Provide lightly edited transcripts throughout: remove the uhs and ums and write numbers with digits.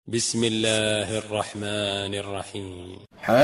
بسم الله الرحمن الرحيم.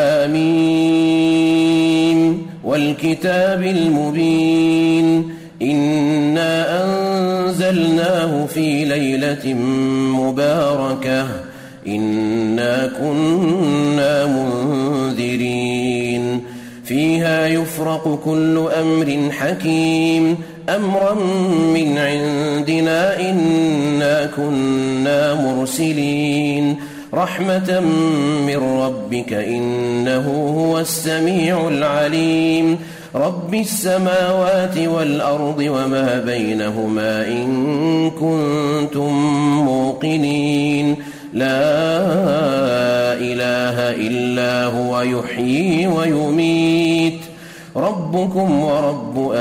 حميم والكتاب المبين إنا أنزلناه في ليلة مباركة إنا كنا منذرين فيها يفرق كل أمر حكيم أمرا من عندنا إنا كنا مرسلين رحمة من ربك إنه هو السميع العليم رب السماوات والأرض وما بينهما إن كنتم موقنين لا إله إلا هو يحيي ويميت ربكم ورب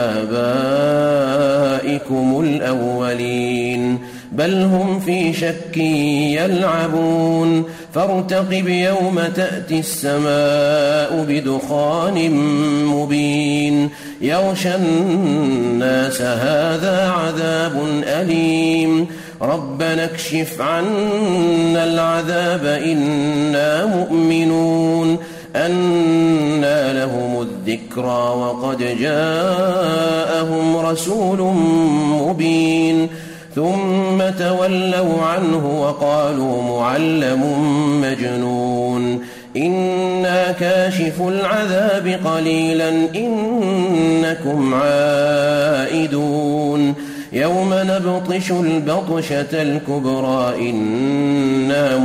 آبائكم الأولين بل هم في شك يلعبون فارتقب يوم تأتي السماء بدخان مبين يغشى الناس هذا عذاب أليم ربنا اكشف عنا العذاب إنا مؤمنون أنى لهم الذكرى وقد جاءهم رسول مبين ثم تولوا عنه وقالوا معلم مجنون إنا كاشف العذاب قليلا إنكم عائدون يوم نبطش البطشة الكبرى إنا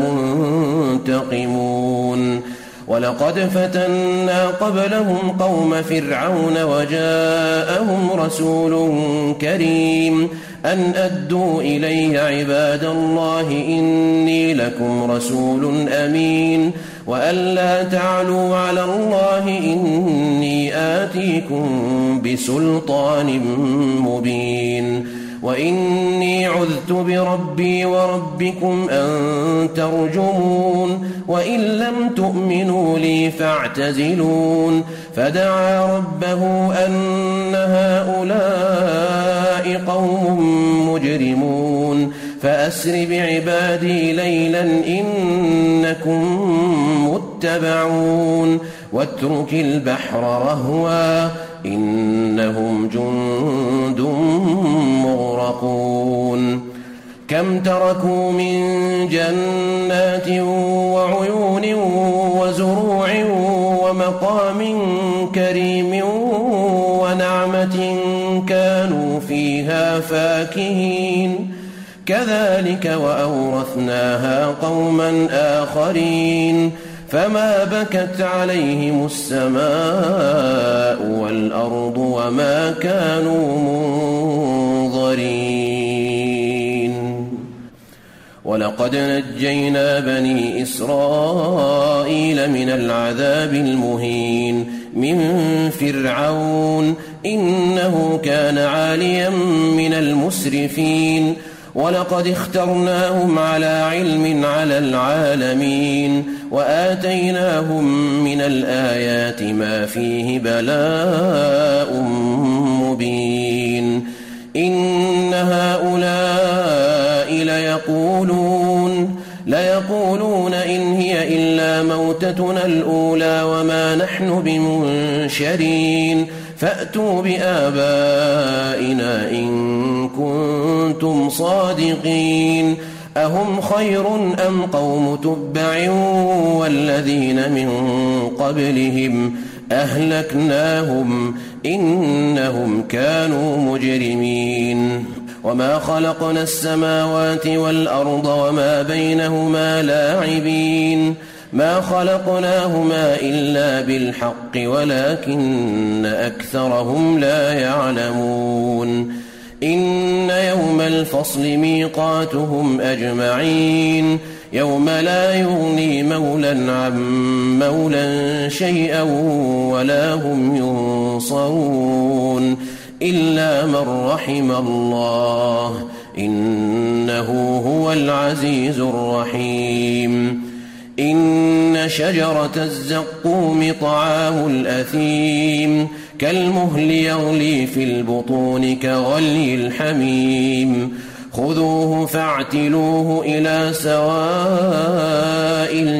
منتقمون ولقد فتنا قبلهم قوم فرعون وجاءهم رسول كريم أن أدوا إلي عباد الله إني لكم رسول أمين وأن لا تعلوا على الله إني آتيكم بسلطان مبين وإني عذت بربي وربكم أن ترجمون وإن لم تؤمنوا لي فاعتزلون فدعا ربه أن هؤلاء قوم مجرمون فأسر بعبادي ليلا إنكم متبعون واترك البحر رهوا إنهم جند مغرقون كم تركوا من جنات وعيون وزروع ومقام كريم ونعمة كانوا فيها فاكهين كذلك وأورثناها قوما آخرين فما بكت عليهم السماء والأرض وما كانوا منظرين ولقد نجينا بني إسرائيل من العذاب المهين من فرعون إنه كان عاليا من المسرفين ولقد اخترناهم على علم على العالمين وآتيناهم من الآيات ما فيه بلاء مبين إن هؤلاء ليقولون إن هي إلا موتتنا الأولى وما نحن بمنشرين فأتوا بآبائنا إن كنتم صادقين أهم خير أم قوم تبع والذين من قبلهم أهلكناهم إنهم كانوا مجرمين وما خلقنا السماوات والأرض وما بينهما لاعبين ما خلقناهما إلا بالحق ولكن أكثرهم لا يعلمون إن يوم الفصل ميقاتهم أجمعين يوم لا يغني مولى عن مولى شيئا ولا هم ينصرون إلا من رحم الله إنه هو العزيز الرحيم إن شجرة الزقوم طعام الأثيم كالمهل يغلي في البطون كغلي الحميم خذوه فاعتلوه إلى سواء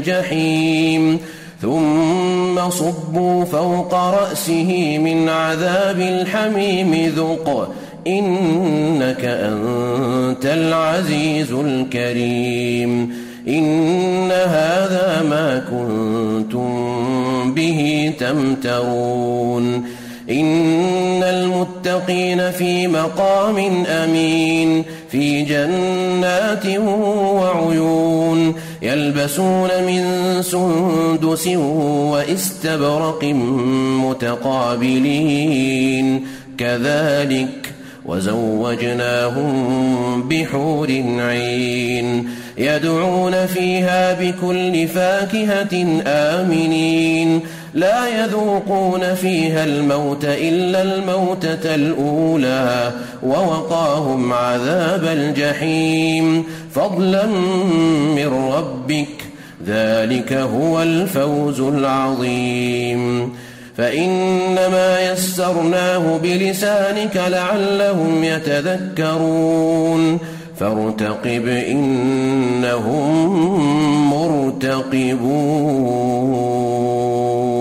الجحيم ثم صبوا فوق رأسه من عذاب الحميم ذق إنك أنت العزيز الكريم إن هذا ما كنتم به تمترون إن المتقين في مقام أمين في جنات وعيون يلبسون من سندس وإستبرق متقابلين كذلك وزوجناهم بحور عين يدعون فيها بكل فاكهة آمنين لا يذوقون فيها الموت إلا الموتة الأولى ووقاهم عذاب الجحيم فضلا من ربك ذلك هو الفوز العظيم فإنما يسرناه بلسانك لعلهم يتذكرون فارتقب إنهم مرتقبون